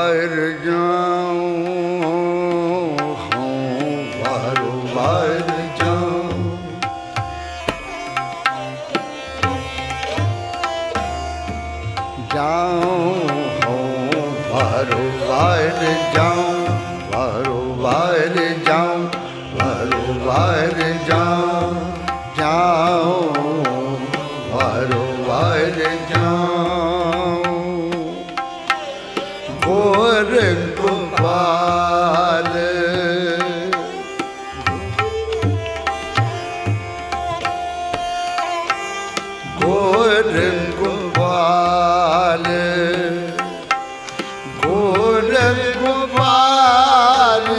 बार जाऊं हूँ बारो बार जाऊं हूँ बारो बार जाऊं बारो बार जाऊं बारो बार जाऊं बारो बार जाऊं गोर गोपाल गोर गोपाल गोर गोपाल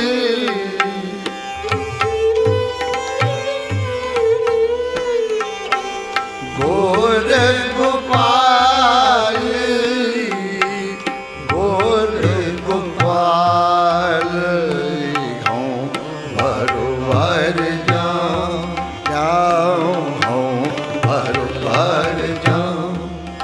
गोर गोपाल गोर गोपाल हूँ बारो बार जाऊं हूँ बारो बार जाऊं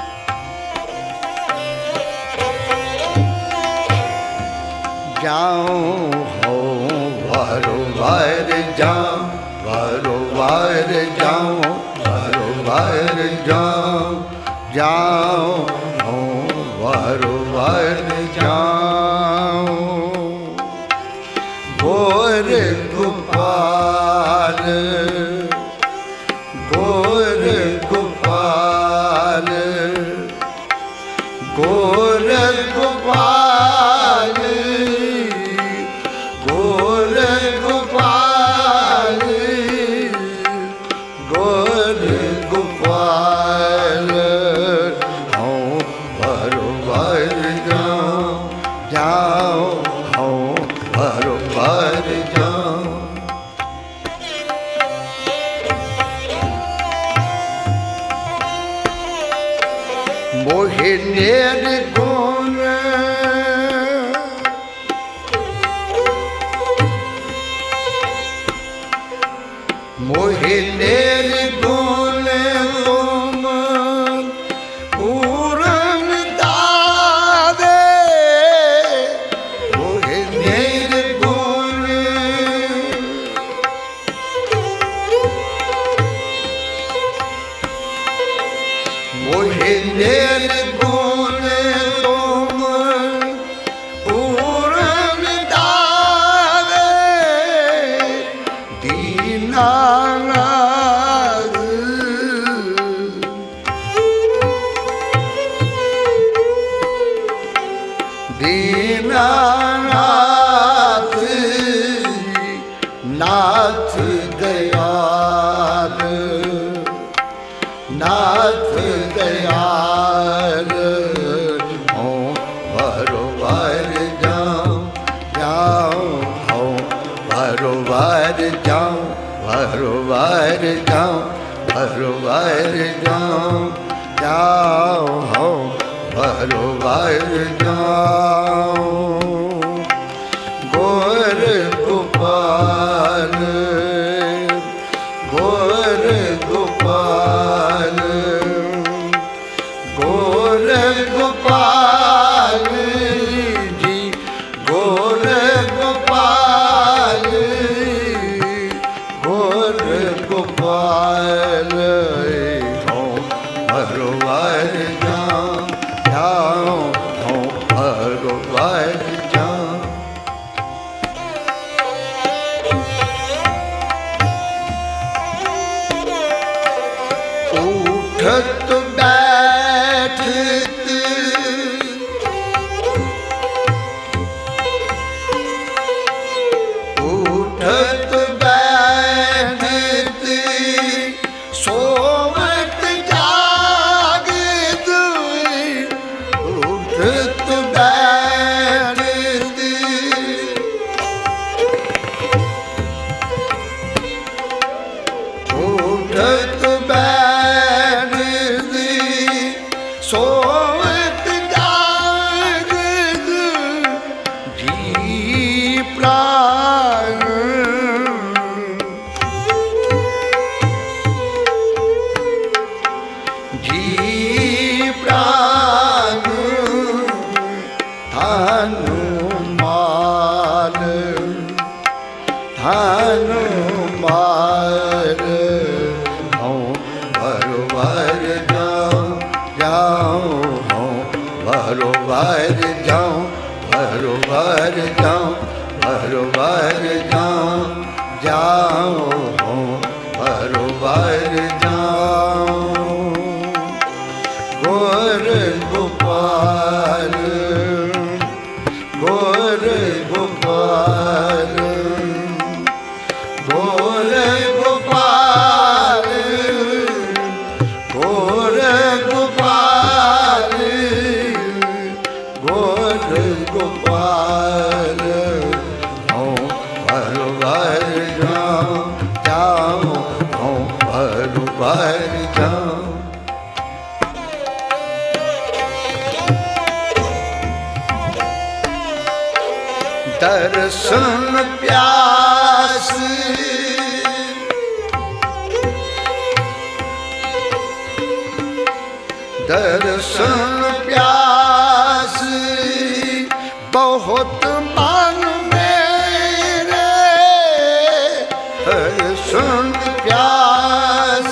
हूँ बारो बार जाऊं बारो बार जाऊं बारो बार जाऊं हूँ बारो बार जाऊं गोर गोपाल गोर गोपाल गोर गोपाल गोर गोपाल गोर गोपाल हूँ बारो बार जाऊं हूँ बारो बार जाऊं मोहे नेर गुण मोहे नेर गुण तुम पूरन दादे मोहे नेर गुण मोहे नेर गुण तुम पूरन दादे दीनानाथ दीनानाथ नाथ दयाल नाथ दयाल हूँ बारो बार जाऊं हूँ बारो बार जाऊं बारो बार जाऊं बारो बार जाऊं हूँ बारो बार जाऊं गोर गोपाल गोर गोपाल गोर गोपाल जी गोर गोपाल गोर गोपाल हूँ बारो बार जाऊं हूँ बारो बार जाऊं उठत बैठत उठत बैठत सोवत जागत उठत बैठत हनुमान हनुमान हूँ बरोबर जाऊँ जाऊँ हूँ बरोबर जाऊँ बरोबर जाऊँ बरोबर जाऊँ जाऊँ हूँ बरोबर जाऊँ गोर गोपाल गोर गोपाल गोर गोपाल गोर गोपाल गोर गोपाल हूँ बरोबर जाऊँ जाऊँ हूँ बरोबर जाऊँ दर्शन प्यास दर्शन प्यास बहुत मन मेरे दर्शन प्यास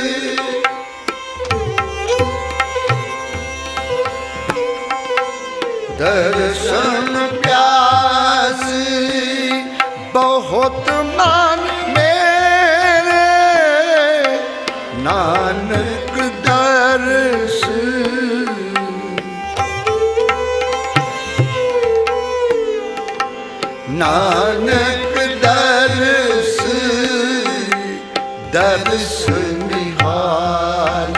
दर्शन प्यास बहुत मन मेरे नानक दर्श नानक दर्श दर्श निहाल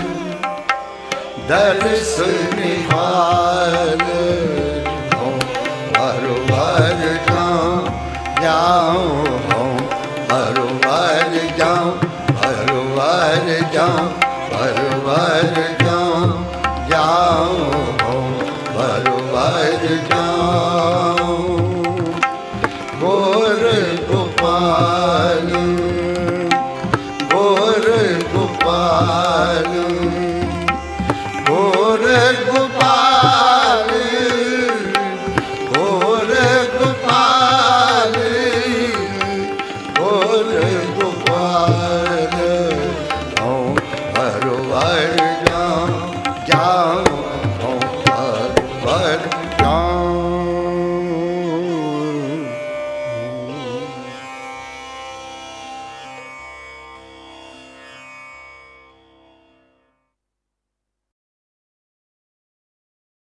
दर्श निहाल हूँ बरोबर जाऊँ जाऊँ हूँ बरोबर जाऊँ बरोबर जाऊँ बरोबर जाऊँ जाऊँ हूँ बरोबर जाऊँ